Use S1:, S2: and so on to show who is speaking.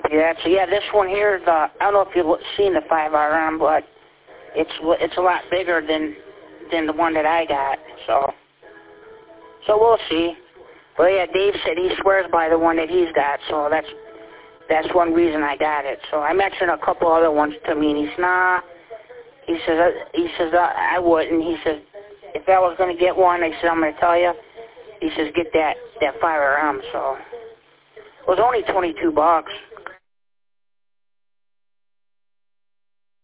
S1: Yeah, so yeah, this one here is, I don't know if you've seen the 5RM, but it's a lot bigger than the one that I got, so we'll see. But yeah, Dave said he swears by the one that he's got, so that's one reason I got it. So I mentioned a couple other ones to me, and he says, nah. He says I wouldn't. He says, if I was going to get one, I said, I'm going to tell you. He says, get that 5RM, so it was only $22.